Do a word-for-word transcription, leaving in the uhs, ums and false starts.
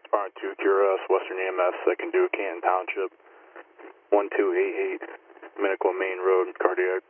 Responding to Curas, Western E M S, Second Duke, Canton Township, one two eight eight, Minnequa Main Road, cardiac.